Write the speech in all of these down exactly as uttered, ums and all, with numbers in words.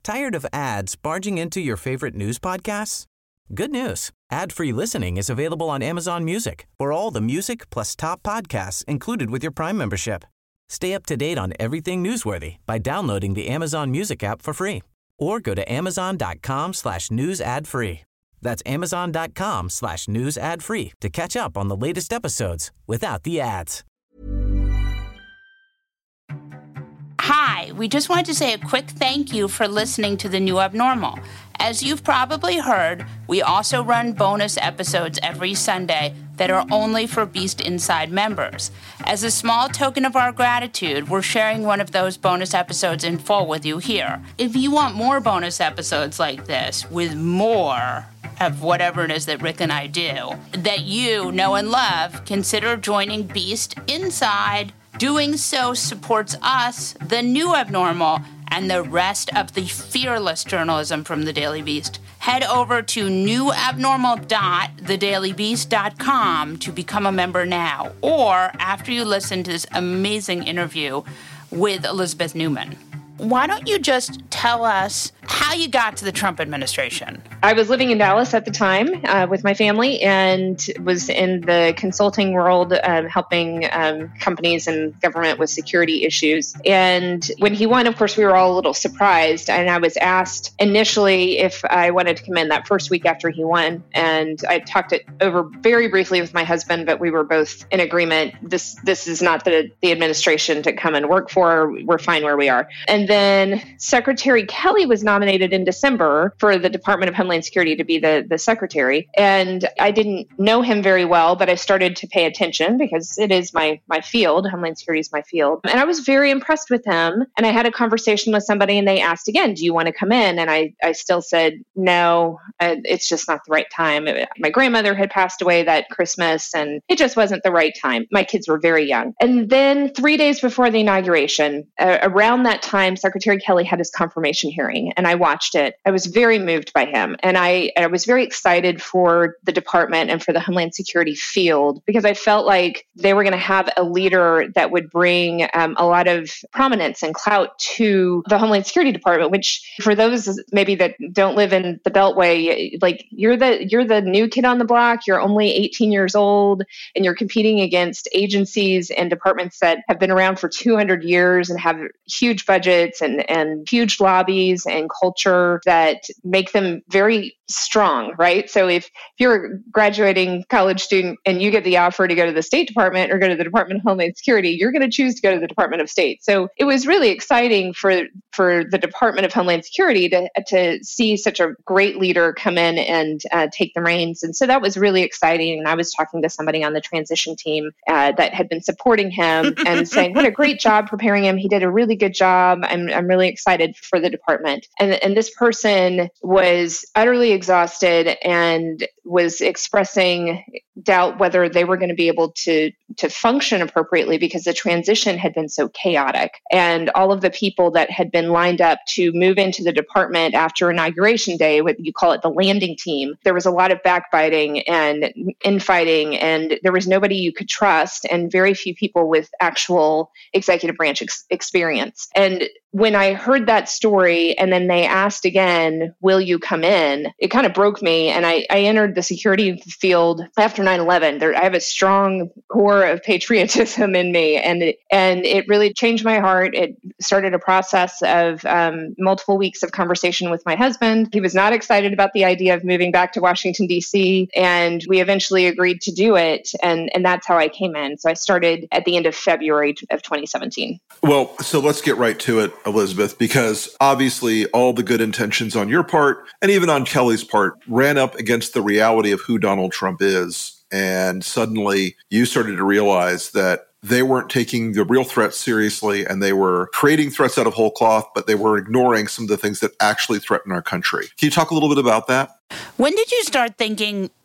Tired of ads barging into your favorite news podcasts? Good news. Ad-free listening is available on Amazon Music for all the music plus top podcasts included with your Prime membership. Stay up to date on everything newsworthy by downloading the Amazon Music app for free or go to amazon.com slash news ad free. That's amazon.com slash news ad free to catch up on the latest episodes without the ads. Hi, we just wanted to say a quick thank you for listening to The New Abnormal. As you've probably heard, we also run bonus episodes every Sunday that are only for Beast Inside members. As a small token of our gratitude, we're sharing one of those bonus episodes in full with you here. If you want more bonus episodes like this, with more of whatever it is that Rick and I do, that you know and love, consider joining Beast Inside. Doing so supports us, The New Abnormal, and the rest of the fearless journalism from The Daily Beast. Head over to new abnormal dot the daily beast dot com to become a member now, or after you listen to this amazing interview with Elizabeth Newman. Why don't you just tell us how you got to the Trump administration? I was living in Dallas at the time uh, with my family and was in the consulting world, um, helping um, companies and government with security issues. And when he won, of course, we were all a little surprised. And I was asked initially if I wanted to come in that first week after he won. And I talked it over very briefly with my husband, but we were both in agreement. This this is not the, the administration to come and work for. We're fine where we are. And then Secretary Kelly was nominated in December for the Department of Homeland Security to be the, the secretary. And I didn't know him very well, but I started to pay attention because it is my, my field. Homeland Security is my field. And I was very impressed with him. And I had a conversation with somebody and they asked again, do you want to come in? And I, I still said, no, uh, it's just not the right time. It, my grandmother had passed away that Christmas and it just wasn't the right time. My kids were very young. And then three days before the inauguration, uh, around that time, Secretary Kelly had his confirmation hearing and I watched it. I was very moved by him. And I, I was very excited for the department and for the Homeland Security field because I felt like they were going to have a leader that would bring um, a lot of prominence and clout to the Homeland Security Department, which for those maybe that don't live in the Beltway, like you're the you're the new kid on the block, you're only eighteen years old and you're competing against agencies and departments that have been around for two hundred years and have huge budgets and, and huge lobbies and culture that make them very strong, right? So if you're a graduating college student and you get the offer to go to the State Department or go to the Department of Homeland Security, you're going to choose to go to the Department of State. So it was really exciting for for the Department of Homeland Security to to see such a great leader come in and uh, take the reins. And so that was really exciting. And I was talking to somebody on the transition team uh, that had been supporting him and saying, what a great job preparing him. He did a really good job. I'm I'm really excited for the department. And, and this person was utterly exhausted and was expressing doubt whether they were going to be able to to function appropriately because the transition had been so chaotic. And all of the people that had been lined up to move into the department after inauguration day, what you call it the landing team, there was a lot of backbiting and infighting, and there was nobody you could trust and very few people with actual executive branch ex- experience. And when I heard that story and then they asked again, will you come in? It kind of broke me. And I, I entered the security field after nine eleven. There, I have a strong core of patriotism in me. And it, and it really changed my heart. It started a process of um, multiple weeks of conversation with my husband. He was not excited about the idea of moving back to Washington, D C. And we eventually agreed to do it. And, and that's how I came in. So I started at the end of February of twenty seventeen. Well, so let's get right to it, Elizabeth, because obviously all the good intentions on your part and even on Kelly's part ran up against the reality of who Donald Trump is. And suddenly you started to realize that they weren't taking the real threats seriously and they were creating threats out of whole cloth, but they were ignoring some of the things that actually threaten our country. Can you talk a little bit about that? When did you start thinking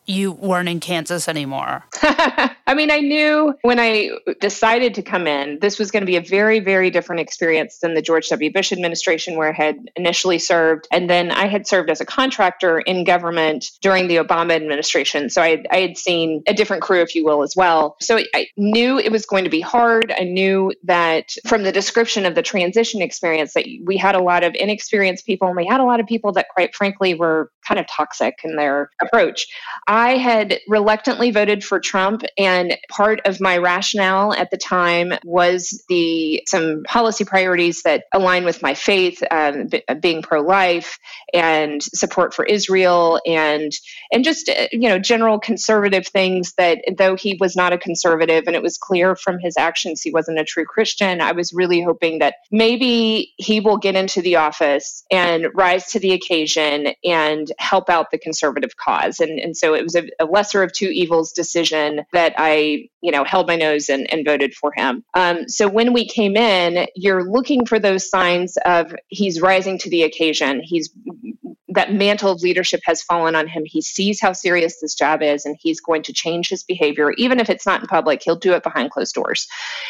you weren't in Kansas anymore? I mean, I knew when I decided to come in, this was going to be a very, very different experience than the George W. Bush administration, where I had initially served. And then I had served as a contractor in government during the Obama administration. So I, I had seen a different crew, if you will, as well. So I knew it was going to be hard. I knew that from the description of the transition experience that we had a lot of inexperienced people, and we had a lot of people that, quite frankly, were kind of toxic in their approach. I had reluctantly voted for Trump, and part of my rationale at the time was the some policy priorities that align with my faith, um, b- being pro-life and support for Israel, and and just uh, you know general conservative things. That though he was not a conservative, and it was clear from his actions he wasn't a true Christian, I was really hoping that maybe he will get into the office and rise to the occasion and help out the conservative cause. And and so it was a, a lesser of two evils decision that I, you know, held my nose and, and voted for him. Um, so when we came in, you're looking for those signs of he's rising to the occasion. He's that mantle of leadership has fallen on him. He sees how serious this job is, and he's going to change his behavior. Even if it's not in public, he'll do it behind closed doors.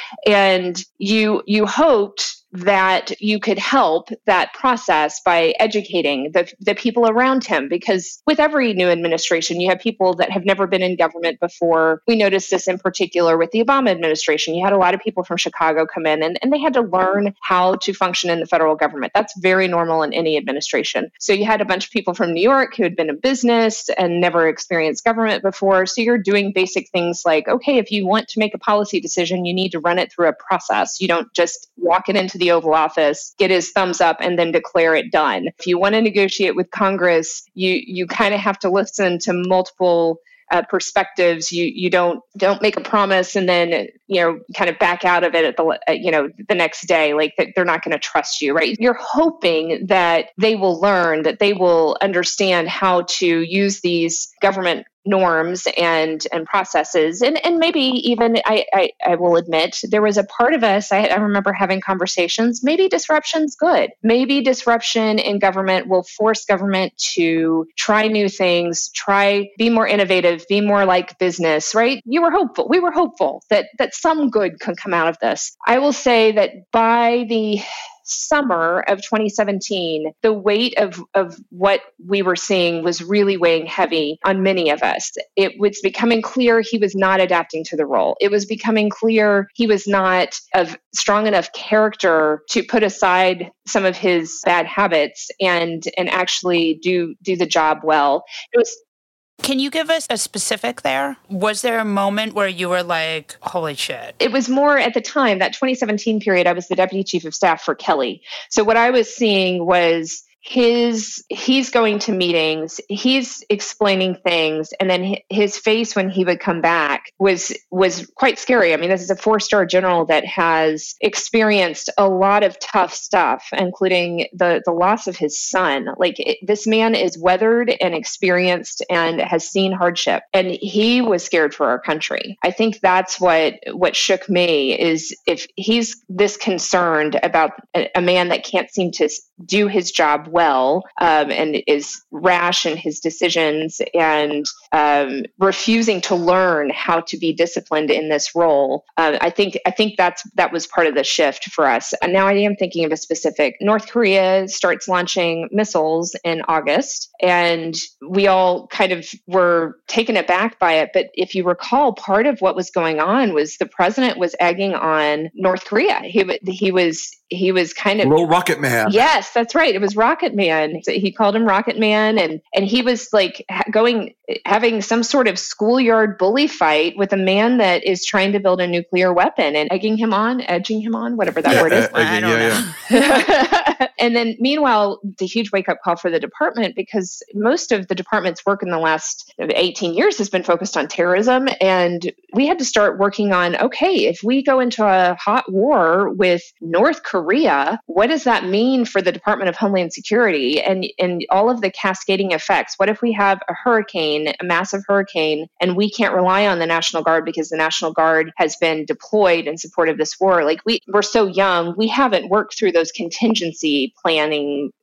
And you you hoped that you could help that process by educating the, the people around him. Because with every new administration, you have people that have never been in government before. We noticed this in particular with the Obama administration. You had a lot of people from Chicago come in, and, and they had to learn how to function in the federal government. That's very normal in any administration. So you had a bunch of people from New York who had been in business and never experienced government before. So you're doing basic things like, okay, if you want to make a policy decision, you need to run it through a process. You don't just walk it into the Oval Office, get his thumbs up, and then declare it done. If you want to negotiate with Congress, you you kind of have to listen to multiple uh, perspectives. You you don't don't make a promise and then you know kind of back out of it at the uh, you know the next day. Like that they're not going to trust you, right? You're hoping that they will learn, that they will understand how to use these government norms and and processes. And and maybe even, I, I, I will admit, there was a part of us, I, I remember having conversations, maybe disruption's good. Maybe disruption in government will force government to try new things, try, be more innovative, be more like business, right? You were hopeful. We were hopeful that that some good could come out of this. I will say that by the summer of twenty seventeen, the weight of, of what we were seeing was really weighing heavy on many of us. It was becoming clear he was not adapting to the role. It was becoming clear he was not of strong enough character to put aside some of his bad habits and and actually do do the job well. It was Can you give us a specific there? Was there a moment where you were like, holy shit? It was more at the time, that twenty seventeen period, I was the deputy chief of staff for Kelly. So what I was seeing was his, he's going to meetings, he's explaining things, and then his face when he would come back was, was quite scary. I mean, this is a four-star general that has experienced a lot of tough stuff, including the, the loss of his son. Like it, this man is weathered and experienced and has seen hardship, and he was scared for our country. I think that's what, what shook me, is if he's this concerned about a, a man that can't seem to do his job well, um, and is rash in his decisions, and um, refusing to learn how to be disciplined in this role. Uh, I think I think that's that was part of the shift for us. And now I am thinking of a specific. North Korea starts launching missiles in August, and we all kind of were taken aback by it. But if you recall, part of what was going on was the president was egging on North Korea. He he was he was kind of Little Rocket Man. Yes, that's right. It was Rocket Man. He called him Rocket Man, and and he was like going having some sort of schoolyard bully fight with a man that is trying to build a nuclear weapon and egging him on, edging him on, whatever that yeah, word is. Uh, I don't yeah, know. And then meanwhile, the huge wake up call for the department, because most of the department's work in the last eighteen years has been focused on terrorism. And we had to start working on, okay, if we go into a hot war with North Korea, what does that mean for the Department of Homeland Security and, and all of the cascading effects? What if we have a hurricane, a massive hurricane, and we can't rely on the National Guard because the National Guard has been deployed in support of this war? Like we, we're so young, we haven't worked through those contingency planning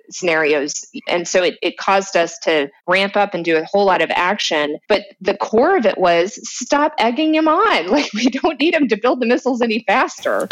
scenarios. And so it, it caused us to ramp up and do a whole lot of action. But the core of it was stop egging him on. Like, we don't need him to build the missiles any faster.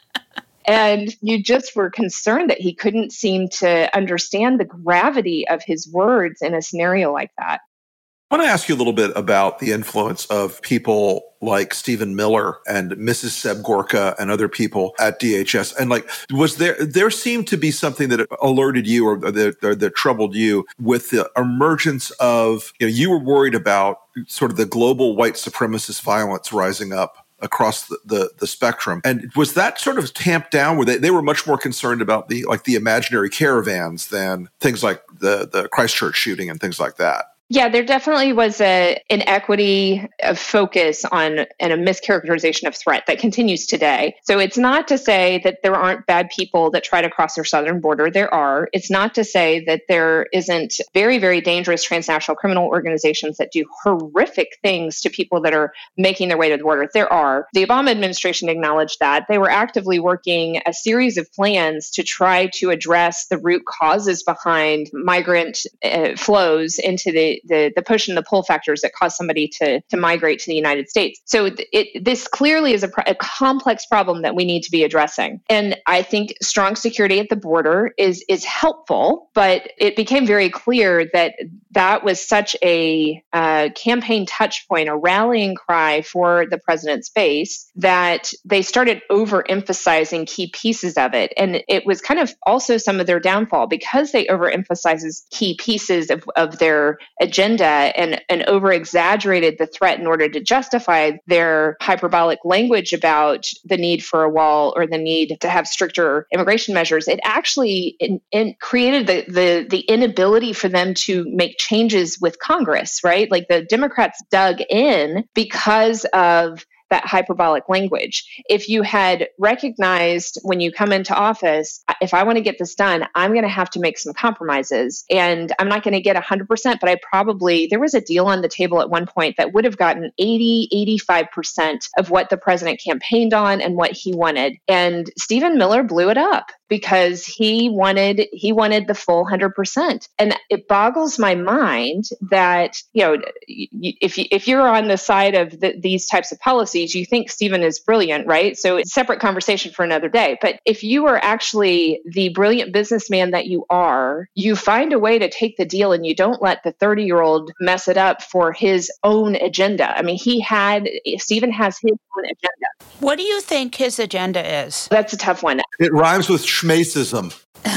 And you just were concerned that he couldn't seem to understand the gravity of his words in a scenario like that. I want to ask you a little bit about the influence of people like Stephen Miller and Missus Seb Gorka and other people at D H S. And like, was there, there seemed to be something that alerted you or that, or that troubled you with the emergence of, you know, you were worried about sort of the global white supremacist violence rising up across the, the, the spectrum. And was that sort of tamped down where they, they were much more concerned about the, like the imaginary caravans than things like the, the Christchurch shooting and things like that? Yeah, there definitely was a an equity of focus on and a mischaracterization of threat that continues today. So it's not to say that there aren't bad people that try to cross our southern border. There are. It's not to say that there isn't very, very dangerous transnational criminal organizations that do horrific things to people that are making their way to the border. There are. The Obama administration acknowledged that. They were actively working a series of plans to try to address the root causes behind migrant uh, flows into the The, the push and the pull factors that cause somebody to, to migrate to the United States. So it, this clearly is a, a complex problem that we need to be addressing. And I think strong security at the border is, is helpful, but it became very clear that that was such a uh, campaign touch point, a rallying cry for the president's base, that they started overemphasizing key pieces of it. And it was kind of also some of their downfall because they overemphasized key pieces of, of their agenda and, and over-exaggerated the threat in order to justify their hyperbolic language about the need for a wall or the need to have stricter immigration measures. It actually in, in created the, the, the inability for them to make changes with Congress, right? Like the Democrats dug in because of that hyperbolic language. If you had recognized when you come into office, if I want to get this done, I'm going to have to make some compromises. And I'm not going to get one hundred percent, but I probably, there was a deal on the table at one point that would have gotten eighty, eighty-five percent of what the president campaigned on and what he wanted. And Stephen Miller blew it up because he wanted he wanted the full one hundred percent. And it boggles my mind that, you know, if you, if you're on the side of the, these types of policies, you think Stephen is brilliant, right? So it's a separate conversation for another day. But if you are actually the brilliant businessman that you are, you find a way to take the deal and you don't let the thirty-year-old mess it up for his own agenda. I mean, he had, Stephen has his own agenda. What do you think his agenda is? That's a tough one. It rhymes with schmacism.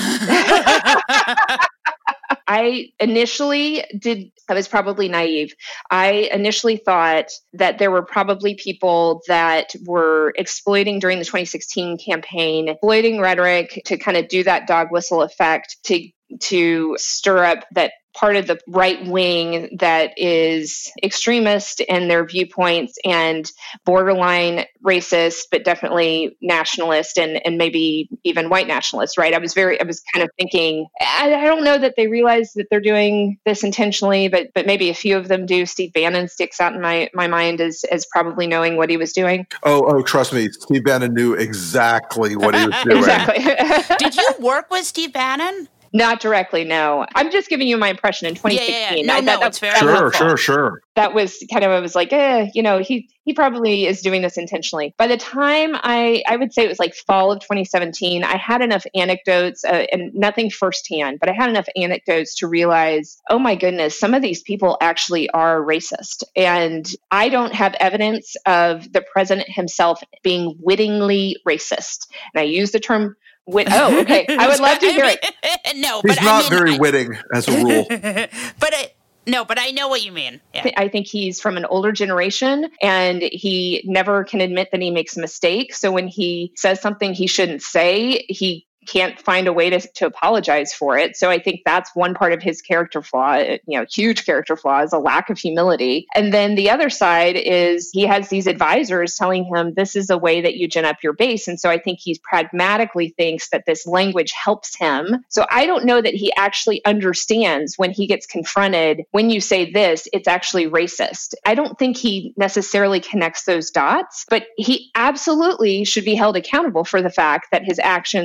I initially did, I was probably naive. I initially thought that there were probably people that were exploiting during the twenty sixteen campaign, exploiting rhetoric to kind of do that dog whistle effect to to stir up that part of the right wing that is extremist in their viewpoints and borderline racist, but definitely nationalist and, and maybe even white nationalist, right? I was very, I was kind of thinking, I, I don't know that they realize that they're doing this intentionally, but but maybe a few of them do. Steve Bannon sticks out in my, my mind as, as probably knowing what he was doing. Oh, oh, trust me, Steve Bannon knew exactly what he was doing. Exactly. Did you work with Steve Bannon? Not directly, no. I'm just giving you my impression in twenty sixteen. Yeah, yeah, yeah. No, I, no, that, it's very Sure, helpful. sure, sure. That was kind of, I was like, eh, you know, he he probably is doing this intentionally. By the time I, I would say it was like fall of twenty seventeen, I had enough anecdotes, uh, and nothing firsthand, but I had enough anecdotes to realize, oh my goodness, some of these people actually are racist. And I don't have evidence of the president himself being wittingly racist. And I use the term Wit- oh, okay. I would love to hear it. No, He's but not I mean, very I, witting as a rule. but I, no, but I know what you mean. Yeah. I think he's from an older generation and he never can admit that he makes a mistake. So when he says something he shouldn't say, he can't find a way to, to apologize for it. So I think that's one part of his character flaw, you know, huge character flaw is a lack of humility. And then the other side is he has these advisors telling him this is a way that you gin up your base. And so I think he pragmatically thinks that this language helps him. So I don't know that he actually understands when he gets confronted, when you say this, it's actually racist. I don't think he necessarily connects those dots, but he absolutely should be held accountable for the fact that his actions and his rhetoric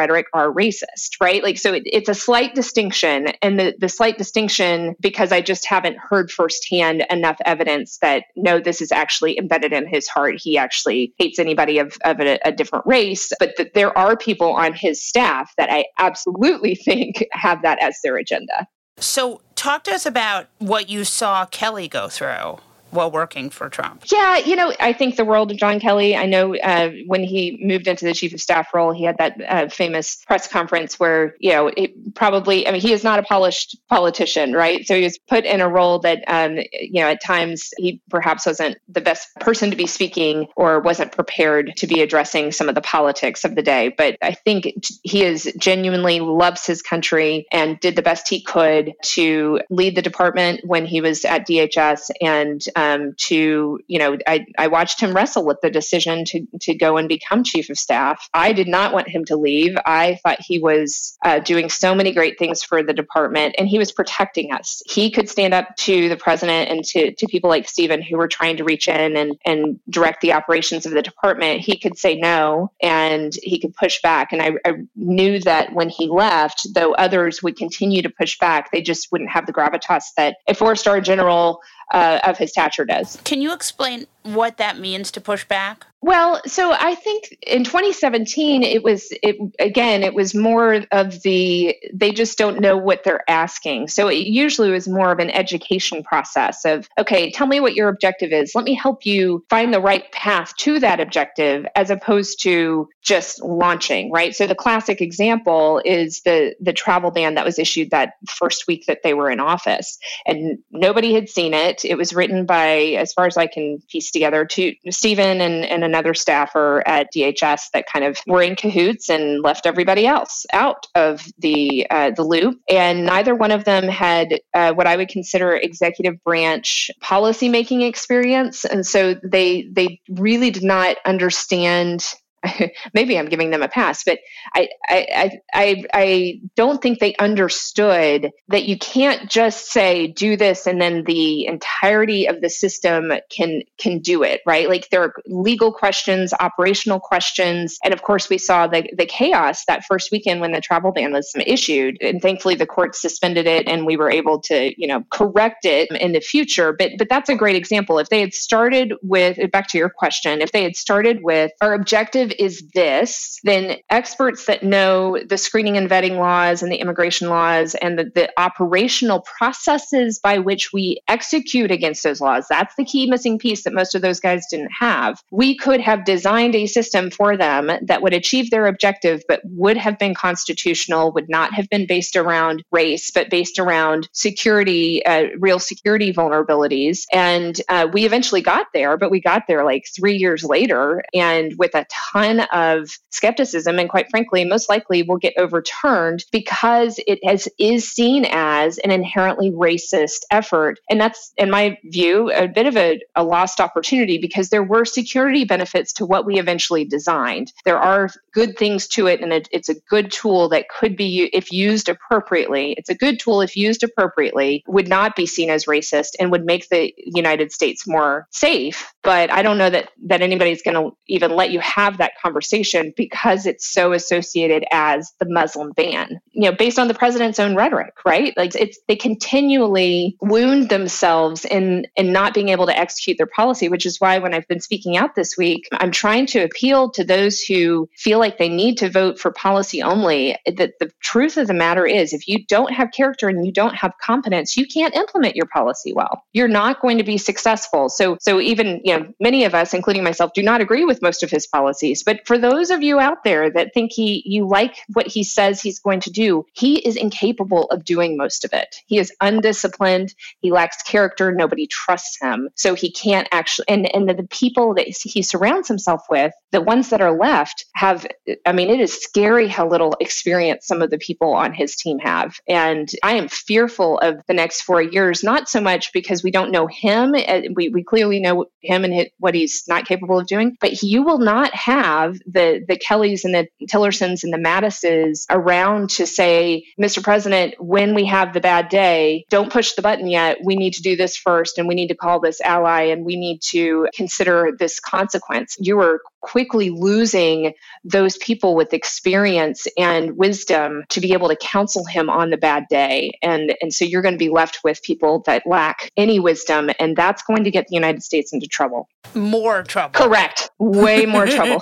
rhetoric are racist, right? Like, so it, it's a slight distinction. And the, the slight distinction, because I just haven't heard firsthand enough evidence that, no, this is actually embedded in his heart. He actually hates anybody of, of a, a different race. But th- there are people on his staff that I absolutely think have that as their agenda. So talk to us about what you saw Kelly go through while working for Trump. Yeah, you know, I think the world of John Kelly. I know uh, when he moved into the chief of staff role, he had that uh, famous press conference where, you know, it probably, I mean, he is not a polished politician, right? So he was put in a role that, um, you know, at times he perhaps wasn't the best person to be speaking or wasn't prepared to be addressing some of the politics of the day. But I think he is genuinely loves his country and did the best he could to lead the department when he was at D H S and Um, to, you know, I, I watched him wrestle with the decision to, to go and become chief of staff. I did not want him to leave. I thought he was uh, doing so many great things for the department, and he was protecting us. He could stand up to the president and to, to people like Stephen who were trying to reach in and, and direct the operations of the department. He could say no, and he could push back. And I, I knew that when he left, though others would continue to push back, they just wouldn't have the gravitas that a four-star general Uh, of his stature does. Can you explain what that means to push back? Well, so I think in twenty seventeen, it was, it again, it was more of the, they just don't know what they're asking. So it usually was more of an education process of, okay, tell me what your objective is. Let me help you find the right path to that objective, as opposed to just launching, right? So the classic example is the, the travel ban that was issued that first week that they were in office, and nobody had seen it. It was written by, as far as I can piece together, to Stephen and, and another staffer at D H S that kind of were in cahoots and left everybody else out of the uh, the loop. And neither one of them had uh, what I would consider executive branch policymaking experience. And so they they really did not understand. Maybe I'm giving them a pass, but I, I, I, I don't think they understood that you can't just say, do this, and then the entirety of the system can, can do it, right? Like, there are legal questions, operational questions. And of course, we saw the, the chaos that first weekend when the travel ban was issued. And thankfully, the court suspended it and we were able to, you know, correct it in the future. But, but that's a great example. If they had started with, back to your question, if they had started with, our objective is this, then experts that know the screening and vetting laws and the immigration laws and the, the operational processes by which we execute against those laws, that's the key missing piece that most of those guys didn't have. We could have designed a system for them that would achieve their objective, but would have been constitutional, would not have been based around race, but based around security, uh, real security vulnerabilities. And uh, we eventually got there, but we got there like three years later, and with a ton of skepticism, and quite frankly, most likely will get overturned because it has, is seen as an inherently racist effort. And that's, in my view, a bit of a, a lost opportunity, because there were security benefits to what we eventually designed. There are good things to it, and it, it's a good tool that could be, if used appropriately, it's a good tool if used appropriately, would not be seen as racist and would make the United States more safe. But I don't know that, that anybody's going to even let you have that conversation because it's so associated as the Muslim ban, you know, based on the president's own rhetoric, right? Like, it's, they continually wound themselves in, in not being able to execute their policy, which is why when I've been speaking out this week, I'm trying to appeal to those who feel like they need to vote for policy only, that the truth of the matter is, if you don't have character and you don't have competence, you can't implement your policy well. You're not going to be successful. So, so even, you know, many of us, including myself, do not agree with most of his policies. But for those of you out there that think he, you like what he says he's going to do, he is incapable of doing most of it. He is undisciplined. He lacks character. Nobody trusts him. So he can't actually, and, and the, the people that he surrounds himself with, the ones that are left have, I mean, it is scary how little experience some of the people on his team have. And I am fearful of the next four years, not so much because we don't know him. We, we clearly know him and his, what he's not capable of doing, but he, you will not have have the, the Kellys and the Tillersons and the Mattises around to say, Mister President, when we have the bad day, don't push the button yet. We need to do this first, and we need to call this ally, and we need to consider this consequence. You are quickly losing those people with experience and wisdom to be able to counsel him on the bad day. And, and so you're going to be left with people that lack any wisdom, and that's going to get the United States into trouble. More trouble. Correct. Way more trouble.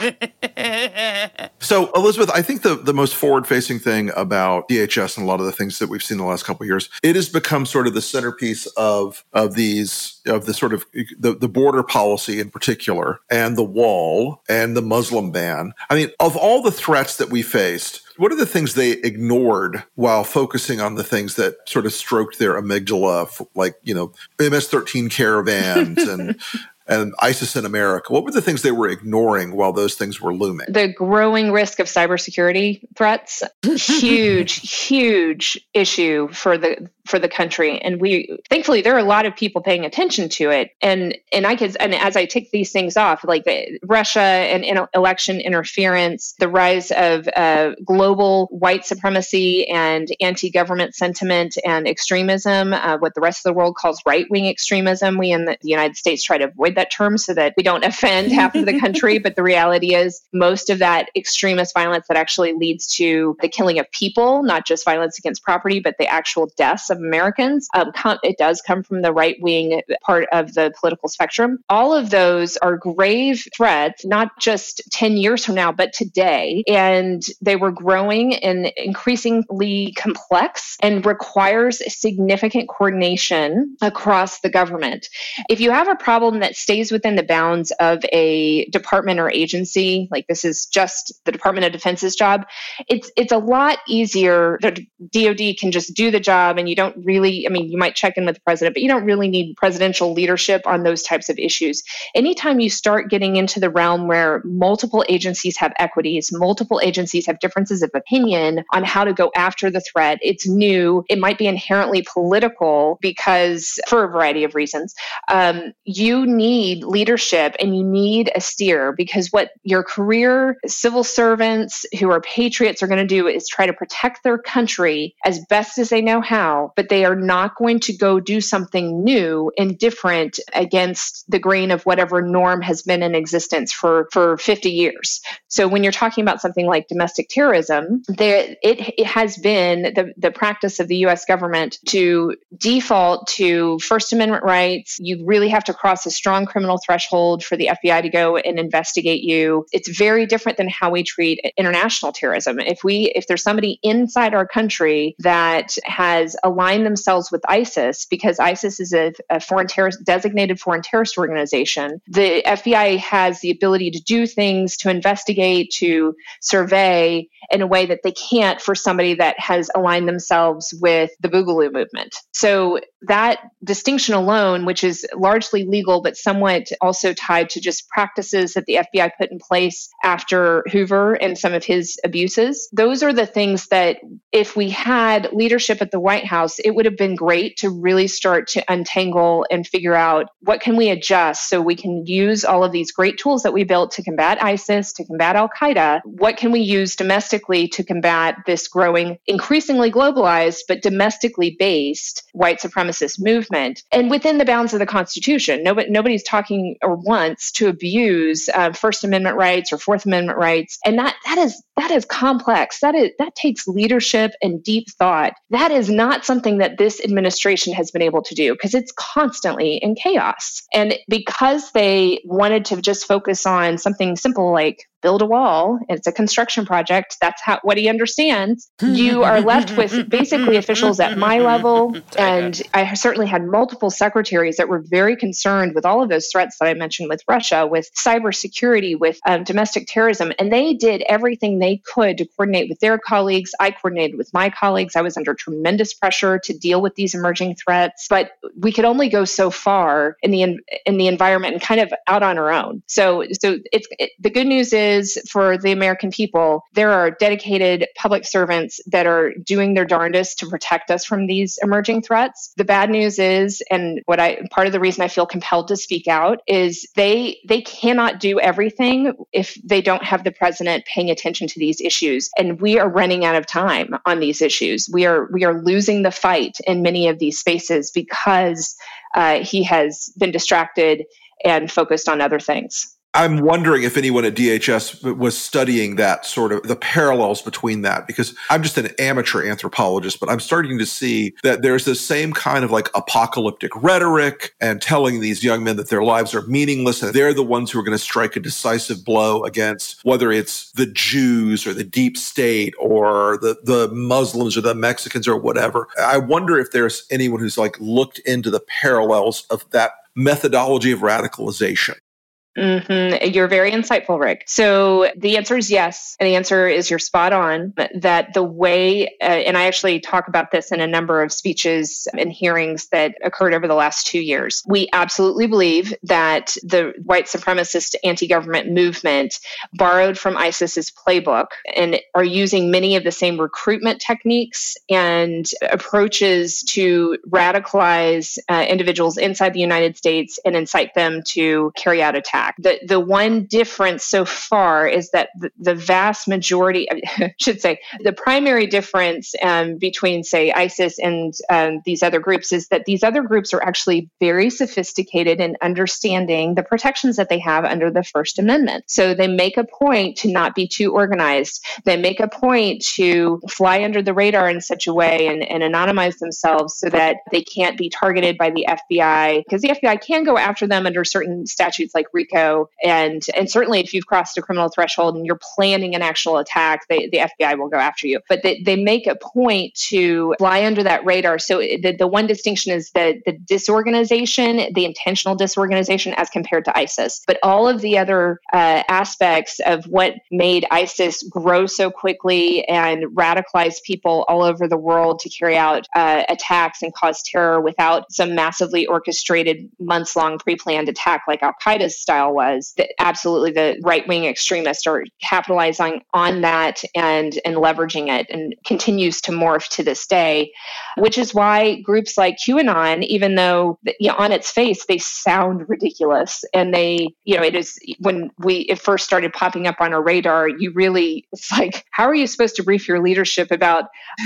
So, Elizabeth, I think the, the most forward-facing thing about D H S and a lot of the things that we've seen in the last couple of years, it has become sort of the centerpiece of of these of the sort of the, the border policy in particular, and the wall and the Muslim ban. I mean, of all the threats that we faced, what are the things they ignored while focusing on the things that sort of stroked their amygdala, like, you know, M S thirteen caravans and and ISIS in America? What were the things they were ignoring while those things were looming? The growing risk of cybersecurity threats, huge, huge issue for the for the country. And we, thankfully, there are a lot of people paying attention to it. And and I could, and as I tick these things off, like the, Russia and in, election interference, the rise of uh, global white supremacy and anti-government sentiment and extremism, uh, what the rest of the world calls right-wing extremism. We in the United States try to avoid that term so that we don't offend half of the country. But the reality is most of that extremist violence that actually leads to the killing of people, not just violence against property, but the actual deaths of Americans, um, com- it does come from the right-wing part of the political spectrum. All of those are grave threats, not just ten years from now, but today. And they were growing and increasingly complex and requires significant coordination across the government. If you have a problem that stays within the bounds of a department or agency, like this is just the Department of Defense's job, it's it's a lot easier. The D O D can just do the job, and you don't really, I mean, you might check in with the president, but you don't really need presidential leadership on those types of issues. Anytime you start getting into the realm where multiple agencies have equities, multiple agencies have differences of opinion on how to go after the threat, it's new, it might be inherently political because, for a variety of reasons, um, you need leadership and you need a steer, because what your career civil servants who are patriots are going to do is try to protect their country as best as they know how, but they are not going to go do something new and different against the grain of whatever norm has been in existence for, for fifty years. So when you're talking about something like domestic terrorism, there it, it has been the, the practice of the U S government to default to First Amendment rights. You really have to cross a strong criminal threshold for the F B I to go and investigate you. It's very different than how we treat international terrorism. If we if there's somebody inside our country that has aligned themselves with ISIS, because ISIS is a, a foreign terrorist designated foreign terrorist organization, the F B I has the ability to do things, to investigate, to survey in a way that they can't for somebody that has aligned themselves with the Boogaloo movement. So that distinction alone, which is largely legal, but somewhat also tied to just practices that the F B I put in place after Hoover and some of his abuses, those are the things that if we had leadership at the White House, it would have been great to really start to untangle and figure out what can we adjust so we can use all of these great tools that we built to combat ISIS, to combat Al-Qaeda. What can we use domestically to combat this growing, increasingly globalized, but domestically based white supremacist movement? And within the bounds of the Constitution, nobody, nobody's talking or wants to abuse uh, First Amendment rights or Fourth Amendment rights. And that that is that is complex. That is that takes leadership and deep thought. That is not something that this administration has been able to do because it's constantly in chaos. And because they wanted to just focus on something simple like build a wall, it's a construction project, that's how what he understands, you are left with basically officials at my level. And I certainly had multiple secretaries that were very concerned with all of those threats that I mentioned with Russia, with cybersecurity, with um, domestic terrorism. And they did everything they could to coordinate with their colleagues. I coordinated with my colleagues. I was under tremendous pressure to deal with these emerging threats, but we could only go so far in the in the environment and kind of out on our own. So, so it's it, the good news is is for the American people, there are dedicated public servants that are doing their darndest to protect us from these emerging threats. The bad news is, and what I part of the reason I feel compelled to speak out is they they cannot do everything if they don't have the president paying attention to these issues. And we are running out of time on these issues. We are we are losing the fight in many of these spaces because uh, he has been distracted and focused on other things. I'm wondering if anyone at D H S was studying that sort of the parallels between that, because I'm just an amateur anthropologist, but I'm starting to see that there's this same kind of like apocalyptic rhetoric and telling these young men that their lives are meaningless and they're the ones who are going to strike a decisive blow against whether it's the Jews or the deep state or the, the Muslims or the Mexicans or whatever. I wonder if there's anyone who's like looked into the parallels of that methodology of radicalization. Mm-hmm. You're very insightful, Rick. So the answer is yes. And the answer is you're spot on that the way, uh, and I actually talk about this in a number of speeches and hearings that occurred over the last two years. We absolutely believe that the white supremacist anti-government movement borrowed from ISIS's playbook and are using many of the same recruitment techniques and approaches to radicalize uh, individuals inside the United States and incite them to carry out attacks. The the one difference so far is that the, the vast majority, I should say, the primary difference um, between, say, ISIS and um, these other groups is that these other groups are actually very sophisticated in understanding the protections that they have under the First Amendment. So they make a point to not be too organized. They make a point to fly under the radar in such a way and, and anonymize themselves so that they can't be targeted by the F B I, because the F B I can go after them under certain statutes like RICO. And and certainly if you've crossed a criminal threshold and you're planning an actual attack, they, the F B I will go after you. But they, they make a point to fly under that radar. So the, the one distinction is the, the disorganization, the intentional disorganization as compared to ISIS. But all of the other uh, aspects of what made ISIS grow so quickly and radicalize people all over the world to carry out uh, attacks and cause terror without some massively orchestrated months-long pre-planned attack like Al-Qaeda's style was, that absolutely the right-wing extremists are capitalizing on that and, and leveraging it and continues to morph to this day, which is why groups like QAnon, even though you know, on its face, they sound ridiculous. And they, you know, it is when we it first started popping up on our radar, you really, it's like, how are you supposed to brief your leadership about,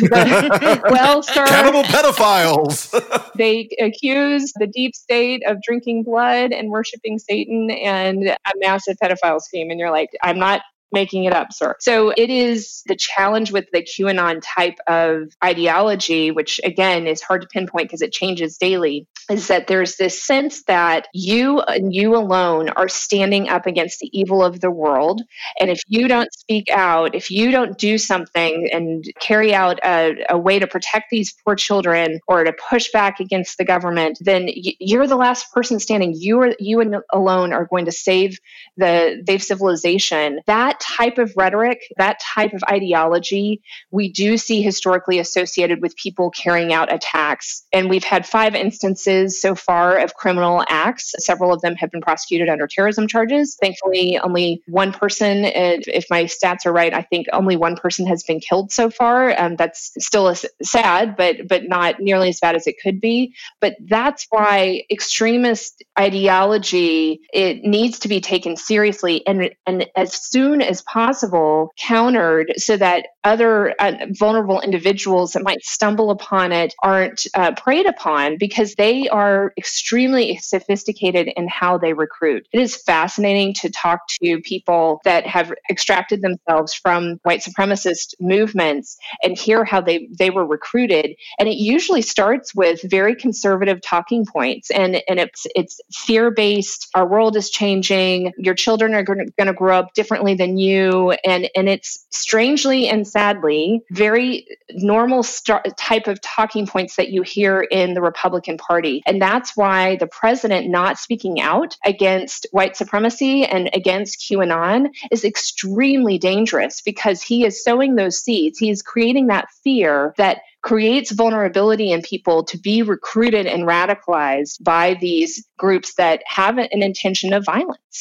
the, well, sir. Cannibal pedophiles. They accuse the deep state of drinking blood and worshiping Satan and a massive pedophile scheme. And you're like, I'm not making it up, sir. So it is the challenge with the QAnon type of ideology, which again is hard to pinpoint because it changes daily, is that there's this sense that you and you alone are standing up against the evil of the world. And if you don't speak out, if you don't do something and carry out a, a way to protect these poor children or to push back against the government, then y- you're the last person standing. You are you and alone are going to save the save civilization. That type of rhetoric, that type of ideology, we do see historically associated with people carrying out attacks. And we've had five instances so far of criminal acts. Several of them have been prosecuted under terrorism charges. Thankfully, only one person, if my stats are right, I think only one person has been killed so far. Um, that's still a, sad, but but not nearly as bad as it could be. But that's why extremist ideology, it needs to be taken seriously and, and as soon as possible countered so that other uh, vulnerable individuals that might stumble upon it aren't uh, preyed upon, because they are extremely sophisticated in how they recruit. It is fascinating to talk to people that have extracted themselves from white supremacist movements and hear how they, they were recruited. And it usually starts with very conservative talking points. And, and it's, it's fear-based. Our world is changing. Your children are going to grow up differently than you. And, and it's strangely and sadly very normal st- type of talking points that you hear in the Republican Party. And that's why the president not speaking out against white supremacy and against QAnon is extremely dangerous, because he is sowing those seeds. He is creating that fear that creates vulnerability in people to be recruited and radicalized by these groups that have an intention of violence.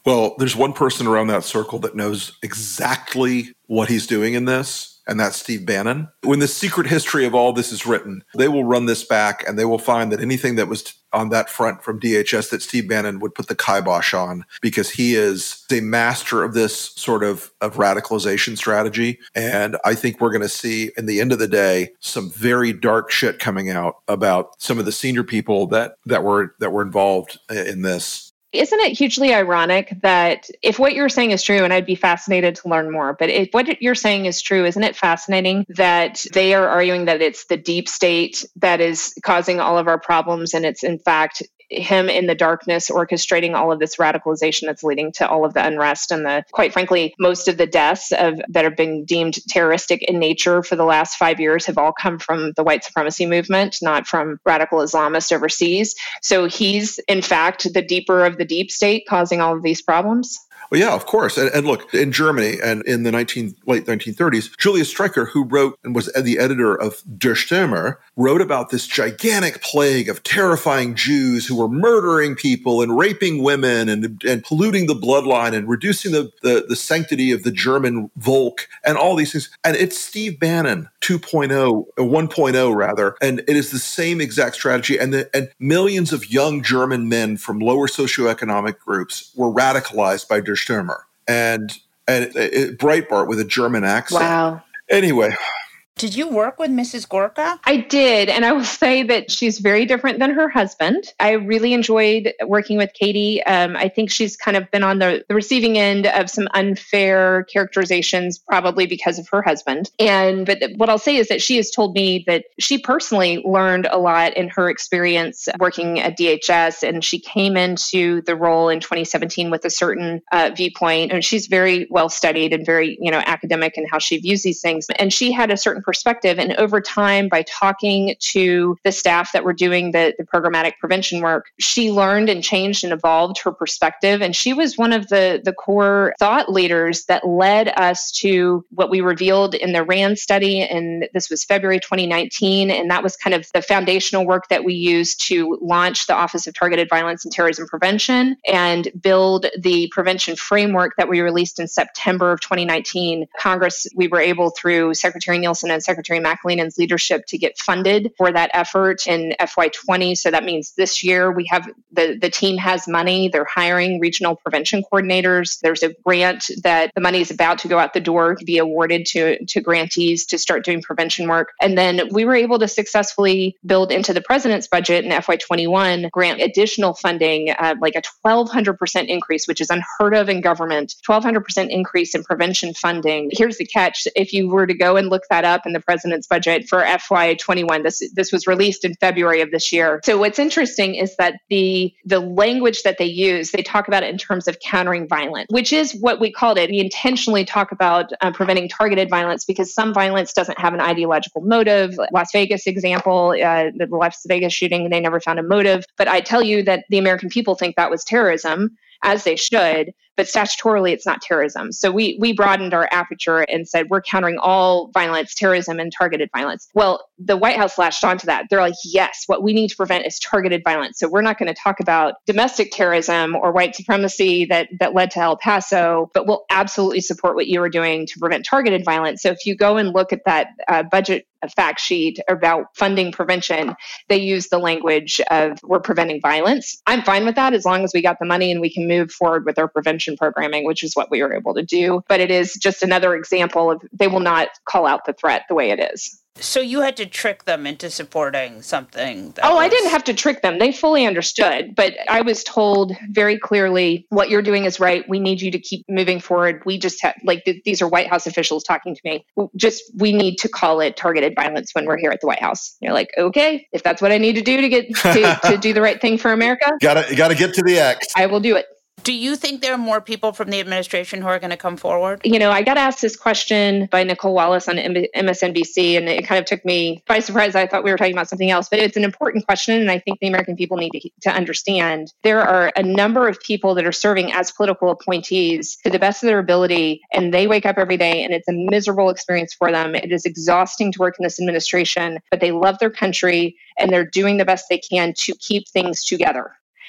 Well, there's one person around that circle that knows exactly what he's doing in this, and that's Steve Bannon. When the secret history of all this is written, they will run this back and they will find that anything that was on that front from D H S that Steve Bannon would put the kibosh on, because he is a master of this sort of, of radicalization strategy. And I think we're going to see, in the end of the day, some very dark shit coming out about some of the senior people that, that were that were involved in this. Isn't it hugely ironic that if what you're saying is true, and I'd be fascinated to learn more, but if what you're saying is true, isn't it fascinating that they are arguing that it's the deep state that is causing all of our problems, and it's in fact him in the darkness orchestrating all of this radicalization that's leading to all of the unrest and the, quite frankly, most of the deaths of that have been deemed terroristic in nature for the last five years have all come from the white supremacy movement, not from radical Islamists overseas. So he's, in fact, the deeper of the deep state causing all of these problems. Well, yeah, of course. And, and look, in Germany and in the nineteen, late nineteen thirties, Julius Streicher, who wrote and was the editor of Der Stürmer, wrote about this gigantic plague of terrifying Jews who were murdering people and raping women and, and polluting the bloodline and reducing the, the, the sanctity of the German Volk and all these things. And it's Steve Bannon two point oh, one point oh rather, and it is the same exact strategy. And, the, and millions of young German men from lower socioeconomic groups were radicalized by Der Stürmer and and it, Breitbart with a German accent. Wow. Anyway. Did you work with Missus Gorka? I did. And I will say that she's very different than her husband. I really enjoyed working with Katie. Um, I think she's kind of been on the, the receiving end of some unfair characterizations, probably because of her husband. And but what I'll say is that she has told me that she personally learned a lot in her experience working at D H S. And she came into the role in twenty seventeen with a certain uh, viewpoint. And she's very well studied and very, you know, academic in how she views these things. And she had a certain perspective. And over time, by talking to the staff that were doing the, the programmatic prevention work, she learned and changed and evolved her perspective. And she was one of the, the core thought leaders that led us to what we revealed in the RAND study. And this was February twenty nineteen. And that was kind of the foundational work that we used to launch the Office of Targeted Violence and Terrorism Prevention and build the prevention framework that we released in September of twenty nineteen. Congress, we were able, through Secretary Nielsen and Secretary McAleenan's leadership, to get funded for that effort in F Y twenty. So that means this year we have the, the team has money. They're hiring regional prevention coordinators. There's a grant that the money is about to go out the door to be awarded to, to grantees to start doing prevention work. And then we were able to successfully build into the president's budget in F Y twenty-one, grant additional funding, uh, like a twelve hundred percent increase, which is unheard of in government, twelve hundred percent increase in prevention funding. Here's the catch. If you were to go and look that up in the president's budget for F Y twenty-one. This this was released in February of this year. So what's interesting is that the the language that they use, they talk about it in terms of countering violence, which is what we called it. We intentionally talk about uh, preventing targeted violence because some violence doesn't have an ideological motive. Las Vegas example, uh, the Las Vegas shooting, they never found a motive. But I tell you that the American people think that was terrorism, as they should. But statutorily, it's not terrorism. So we we broadened our aperture and said, we're countering all violence, terrorism, and targeted violence. Well, the White House latched onto that. They're like, yes, what we need to prevent is targeted violence. So we're not going to talk about domestic terrorism or white supremacy that, that led to El Paso, but we'll absolutely support what you are doing to prevent targeted violence. So if you go and look at that uh, budget fact sheet about funding prevention, they use the language of we're preventing violence. I'm fine with that as long as we got the money and we can move forward with our prevention programming, which is what we were able to do. But it is just another example of they will not call out the threat the way it is. So you had to trick them into supporting something. That oh, was... I didn't have to trick them. They fully understood. But I was told very clearly, what you're doing is right. We need you to keep moving forward. We just have, like, th- these are White House officials talking to me. Just, we need to call it targeted violence when we're here at the White House. You're like, okay, if that's what I need to do to get to, to do the right thing for America. Gotta, gotta get to the X. I will do it. Do you think there are more people from the administration who are going to come forward? You know, I got asked this question by Nicole Wallace on M S N B C, and it kind of took me by surprise. I thought we were talking about something else, but it's an important question, and I think the American people need to, to understand. There are a number of people that are serving as political appointees to the best of their ability, and they wake up every day, and it's a miserable experience for them. It is exhausting to work in this administration, but they love their country, and they're doing the best they can to keep things together.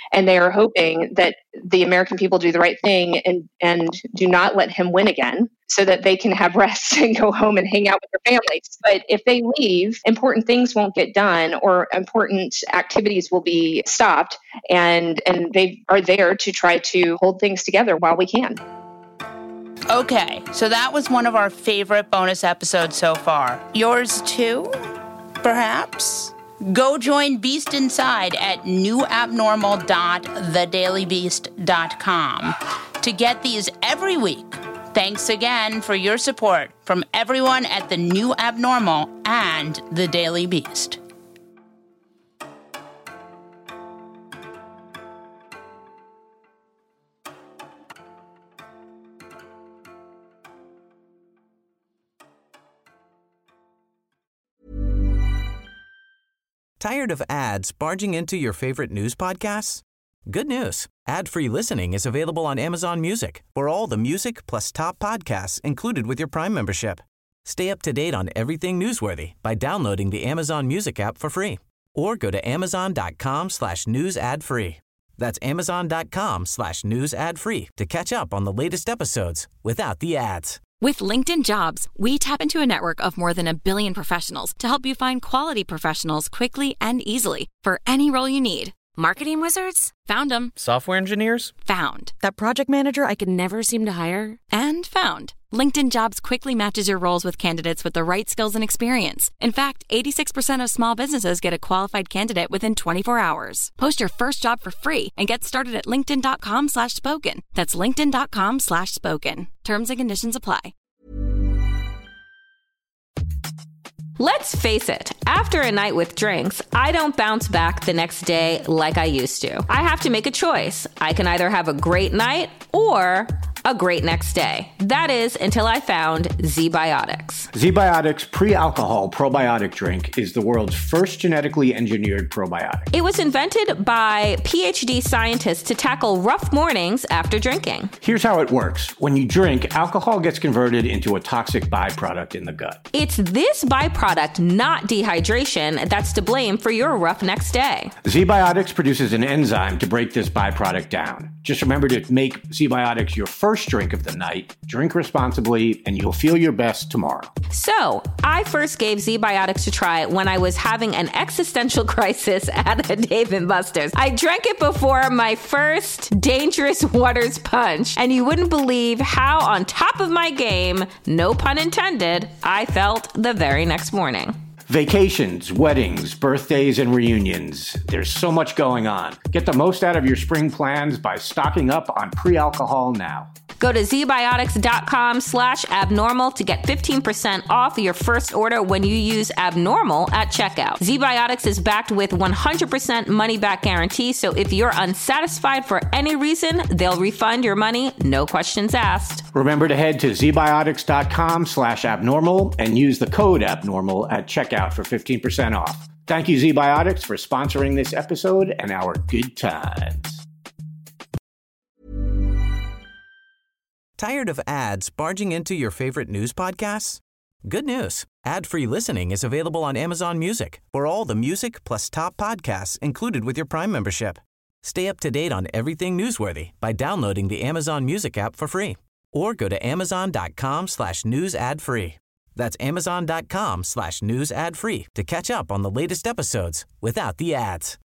And they are hoping that the American people do the right thing and, and do not let him win again so that they can have rest and go home and hang out with their families. But if they leave, important things won't get done or important activities will be stopped. And, and they are there to try to hold things together while we can. Okay, so that was one of our favorite bonus episodes so far. Yours too, perhaps? Go join Beast Inside at new abnormal dot the daily beast dot com to get these every week. Thanks again for your support from everyone at The New Abnormal and The Daily Beast. Tired of ads barging into your favorite news podcasts? Good news. Ad-free listening is available on Amazon Music for all the music plus top podcasts included with your Prime membership. Stay up to date on everything newsworthy by downloading the Amazon Music app for free or go to amazon.com slash news ad free. That's amazon.com slash news ad free to catch up on the latest episodes without the ads. With LinkedIn Jobs, we tap into a network of more than a billion professionals to help you find quality professionals quickly and easily for any role you need. Marketing wizards? Found them. Software engineers? Found. That project manager I could never seem to hire? And found. LinkedIn Jobs quickly matches your roles with candidates with the right skills and experience. In fact, eighty-six percent of small businesses get a qualified candidate within twenty-four hours. Post your first job for free and get started at linkedin.com slash spoken. That's linkedin.com slash spoken. Terms and conditions apply. Let's face it, after a night with drinks, I don't bounce back the next day like I used to. I have to make a choice. I can either have a great night or a great next day. That is until I found ZBiotics. ZBiotics pre-alcohol probiotic drink is the world's first genetically engineered probiotic. It was invented by P H D scientists to tackle rough mornings after drinking. Here's how it works. When you drink, alcohol gets converted into a toxic byproduct in the gut. It's this byproduct, not dehydration, that's to blame for your rough next day. ZBiotics produces an enzyme to break this byproduct down. Just remember to make ZBiotics your first drink of the night, drink responsibly, and you'll feel your best tomorrow. So, I first gave ZBiotics a try when I was having an existential crisis at a Dave and Buster's. I drank it before my first Dangerous Waters punch, and you wouldn't believe how on top of my game, no pun intended, I felt the very next morning. Vacations, weddings, birthdays, and reunions. There's so much going on. Get the most out of your spring plans by stocking up on pre-alcohol now. Go to zbiotics.com slash abnormal to get fifteen percent off your first order when you use abnormal at checkout. ZBiotics is backed with one hundred percent money back guarantee, so if you're unsatisfied for any reason, they'll refund your money, no questions asked. Remember to head to zbiotics.com slash abnormal and use the code abnormal at checkout for fifteen percent off. Thank you, ZBiotics, for sponsoring this episode and our good times. Tired of ads barging into your favorite news podcasts? Good news. Ad-free listening is available on Amazon Music for all the music plus top podcasts included with your Prime membership. Stay up to date on everything newsworthy by downloading the Amazon Music app for free or go to amazon.com slash news ad free. That's amazon.com slash news ad free to catch up on the latest episodes without the ads.